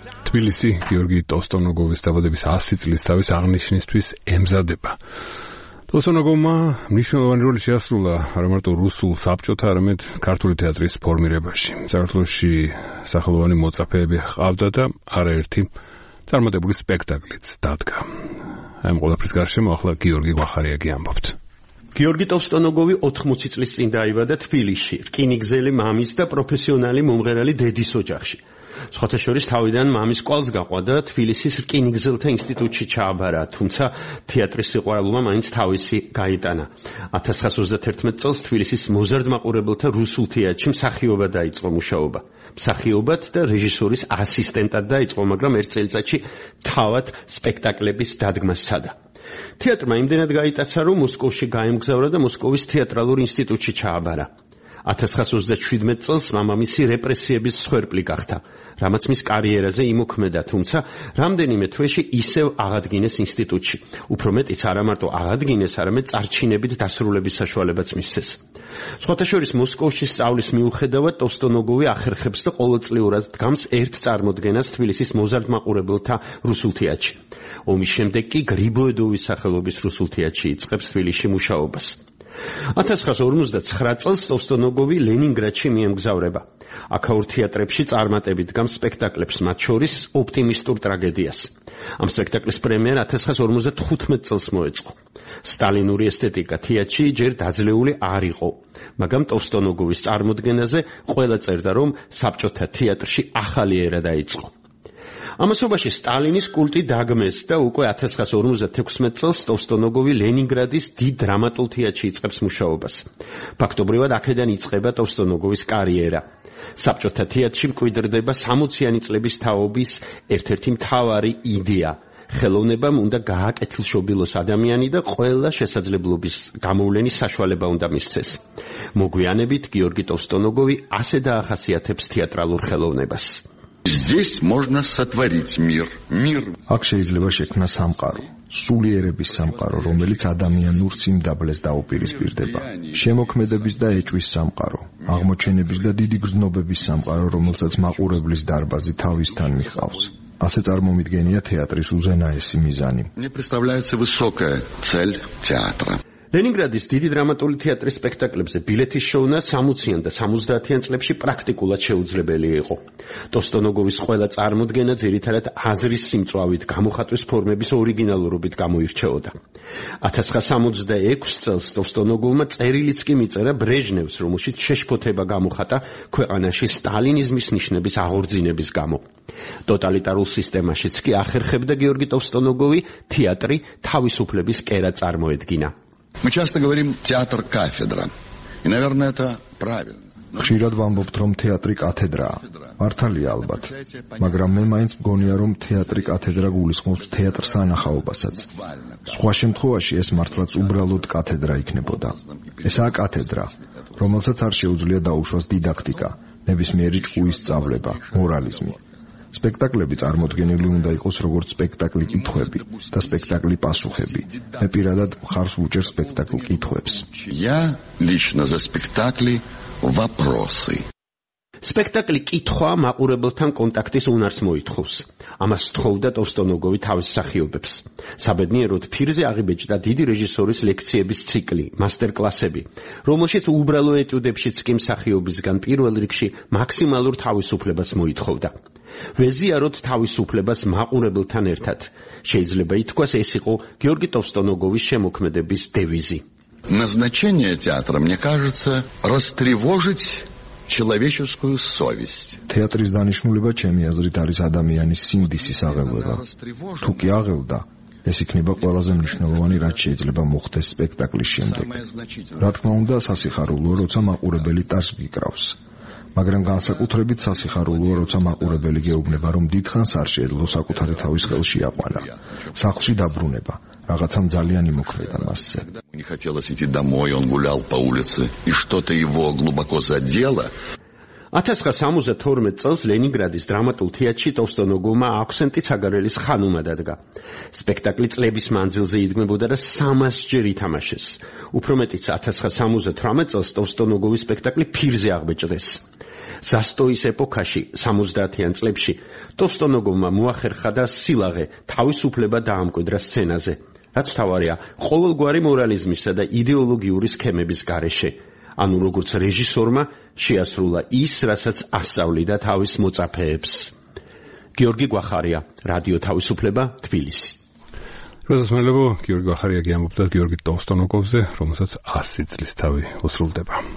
თბილისი გიორგი ტოსტონოგოვის დაბადების 100 წლის თავის აღნიშვნისთვის ემზადება. ტოსტონოგოვმა მნიშვნელოვანი როლი შეასრულა არა მარტო რუსულ საბჭოთა, არამედ ქართული თეატრის ფორმირებაში. საქართველოში სახელოვანი მოწაფეები ჰყავდა და არაერთი წარმატებული სპექტაკლიც დადგა. ამ ყველაფრის გარშემო ახლა გიორგი გვახარიაგი ამბობთ. გიორგი ტოსტონოგოვი 80 წლის წინ დაიბადა თბილისში, რკინიგზელი მამის და პროფესიონალი მომღერალი დედის ოჯახში. სხვათა შორის თავიდან მამის კვალს გაყვა და თბილისის რკინიგზელთა ინსტიტუტში ჩააბარა, თუმცა თეატრის სიყვარულმა მაინც თავისი გაიტანა. 1931 წელს თბილისის მოზარდ-მაყურებელთა რუსულ თეატრში მსახიობად დაიწყო მუშაობა. მსახიობად და რეჟისორის ასისტენტად დაიწყო, მაგრამ ერთ წელიწადში თავად სპექტაკლების დადგმას სცადა. თეატრმა იმდენად გაიტაცა, რომ მოსკოვში გაემგზავრა და მოსკოვის თეატრალურ ინსტიტუტში ჩააბარა. 1927 წელს მამამისი რეპრესიების მსხვერპლი გახდა, რამაც მის კარიერაზე იმოქმედა, თუმცა რამდენიმე თვეში ისევ აღადგინეს ინსტიტუტში. უფრო მეტიც არა მარტო აღადგინეს, არამედ წარჩინებით დასრულების საშუალებაც მისცეს. სხვათა შორის მოსკოვში სწავლის მიუხედავად ტოსტონოგოვი ახერხებს და ყოველწლიურად დგამს ერთ წარმოდგენას თბილისის მოზარდ-მაყურებელთა რუსულ თეატრში. ომის შემდეგ კი გრიბოედოვის სახელობის რუსულ თეატრში იწყებს თბილისში მუშაობას. 1959 წელს ტოსტონოგოვი ლენინგრადში მიემგზავრება. აქაურ თეატრებში წარმატებით დგამს სპექტაკლებს, მათ შორის ოპტიმისტურ ტრაგედიას. ამ სპექტაკლის პრემიერა 1955 წელს მოეწყო. სტალინური ესთეტიკა თეატრში ჯერ დაძლეული არ იყო, მაგრამ ტოსტონოგოვის წარმოდგენაზე ყველა წერდა, რომ საბჭოთა თეატრში ახალი ერა დაიწყო. ამასობაში სტალინის კულტი დაგმეს და უკვე 1956 წელს ტოსტონოგოვი ლენინგრადის დიდ დრამატულ თეატრში იწყებს მუშაობას. ფაქტობრივად აქედან იწყება ტოსტონოგოვის კარიერა. საბჭოთა თეატრში მკვიდრდება 60-იანი წლების თაობის ერთ-ერთი მთავარი იდეა. ხელოვნებამ უნდა გააკეთილშობილოს ადამიანი და ყველა შესაძლებლობის გამოვლენის საშუალება უნდა მისცეს. მოგვიანებით გიორგი ტოსტონოგოვი ასე დაახასიათებს თეატრალურ ხელოვნებას. Здесь можно сотворить мир. აქ შეიძლება შექმნა სამყარო, სულიერების სამყარო, რომელიც ადამიანურ სიმდაბლეს დაუპირისპირდება. შემოქმედების და ეჭვის სამყარო, აღმოჩენების და დიდი გრძნობების სამყარო, რომელსაც მაყურებლის დარბაზი თავისთან მიჰყავს. ასე წარმომიდგენია თეატრის უზენაესი მიზანი. Мне представляется высокая цель театра. ლენინგრადის დიდი დრამატული თეატრის სპექტაკლებზე ბილეთის შოვნა 60-იან და 70-იან წლებში პრაქტიკულად შეუძლებელი იყო. ტოსტონოგოვის ყველა წარმოდგენა ძირითადად აზრის სიმწვავით, გამოხატვის ფორმების ორიგინალურობით გამოირჩეოდა. 1966 წელს ტოსტონოგოვმა წერილიც კი მიწერა ბრეჟნევს, რომელშიც შეშფოთება გამოხატა ქვეყანაში სტალინიზმის ნიშნების აღორძინების გამო. ტოტალიტარულ სისტემაშიც კი ახერხებდა გიორგი ტოსტონოგოვი თეატრი თავისუფლების კერად წარმოედგინა. Мы часто говорим театр кафедра. И, наверное, это правильно. ხშირად ვამბობთ, რომ თეატრი კათედრაა. მართალია ალბათ. მაგრამ მე მაინც მგონია, რომ თეატრი კათედრა გულისხმობს თეატრს ანახაობასაც. სხვა შემთხვევაში ეს მართლაც უბრალოდ კათედრა იქნებოდა. ესაა კათედრა, რომელსაც არ შეუძლია დაუშვას დიდაქტიკა, ნებისმიერი ჭკუის სწავლება, მორალიზმი. სპექტაკლები წარმოდგენილი უნდა იყოს როგორც სპექტაკლი კითხვები და სპექტაკლი პასუხები. მე პირადად მხარს ვუჭერ სპექტაკლ კითხვებს. Я лично за спектакли вопросы. სპექტაკლი კითხვა მაყურებელთან კონტაქტის უნარს მოითხოვს. ამას თხოვდა ტოსტონოგოვი თავის მსახიობებს. საბედნიეროდ ფირზე აღიბეჭდა დიდი რეჟისორის ლექციების ციკლი, მასტერკლასები, რომელშიც უბრალო ეტიუდებშიც კი მსახიობისგან პირველ რიგში მაქსიმალურ თავისუფლებას მოითხოვდა. ვეზიაროთ თავისუფლებას მაყურებელთან ერთად. შეიძლება ითქვას, ეს იყო გიორგი ტოსტონოგოვის შემოქმედების დევიზი. Назначение театра, мне кажется, растревожить человеческую совесть. თეატრის დანიშნულება ჩემი აზრით არის ადამიანის სინდისის აღელვება. თუ კი აღელდა, ეს იქნება ყველაზე მნიშვნელოვანი, რაც შეიძლება მოხდეს სპექტაკლის შემდეგ. რა თქმა უნდა, სასიხარულოა, როცა მაყურებელი ტარს გიკრავს. მაგრამ განსაკუთრებით სასიხარულოა, როცა მაყურებელი გეუბნება, რომ დიდხანს არ შეეძლო საკუთარი თავის ხელში აყვანა. სახლში დაბრუნება, რაღაცამ ძალიან იმოქმედა მასზე. Не хотелось идти домой, он гулял по улице, и что-то его глубоко задело. 1972 წელს ლენინგრადის დრამატულ თეატრში ტოსტონოგოვმა აქვსენტი ცაგარელის ხანუმა დადგა. სპექტაკლი წლების მანძილზე იდგმებოდა და 300 ჯერ ითამაშეს. უფრო მეტიც 1978 წელს ტოსტონოგოვის სპექტაკლი ფირზე აღბეჭდეს. ზასტოის ეპოქაში 70-იან წლებში ტოლსტონოგოვმა მოახერხა და სილაღე თავისუფლება დაამკვიდრა სცენაზე, რაც თავარია ყოველგვარი მორალიზმისა და იდეოლოგიური სქემების გარეშე. ანუ როგორც რეჟისორმა შეასრულა ის, რასაც ასწავლიდა თავის მოწაფეებს. გიორგი გვახარია, რადიო თავისუფლება, თბილისი. როდესაც გიორგი გვახარია გიამბობდა გიორგი ტოლსტონოგოვზე, რომელსაც 100 წლის თავი უსრულდება.